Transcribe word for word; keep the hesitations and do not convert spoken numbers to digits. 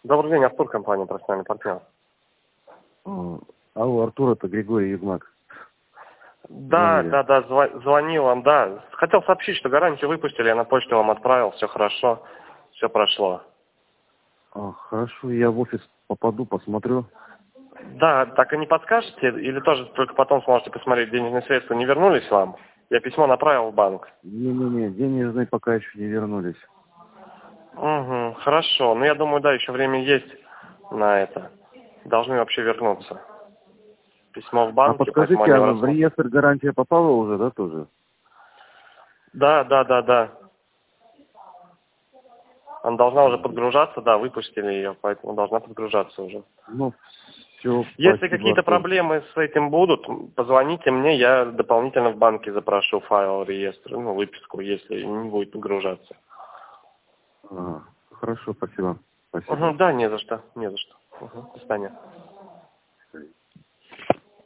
Добрый день, Артур, компания «Профессиональный партнер». А, Алло, Артур, это Григорий Югмак. Да, Звонили. да, да, зв- звонил вам, да. Хотел сообщить, что гарантию выпустили, я на почту вам отправил, все хорошо, все прошло. А, хорошо, я в офис попаду, посмотрю. Да, так и не подскажете, или тоже только потом сможете посмотреть, денежные средства не вернулись вам? Я письмо направил в банк. Не-не-не, денежные пока еще не вернулись. Угу, хорошо, ну я думаю, да, еще время есть на это. Должны вообще вернуться. Письмо в А банке, поэтому подскажите, они а в в реестр гарантия попала уже, да, тоже? Да, да, да, да. Она должна уже Мгм. подгружаться, да, выпустили ее, поэтому должна подгружаться уже. Ну, все, Если спасибо, какие-то Артур. проблемы с этим будут, позвоните мне, я дополнительно в банке запрошу файл реестра, ну, выписку, если не будет подгружаться. А, хорошо, спасибо. Спасибо. Угу, да, не за что, не за что. Угу, до свидания.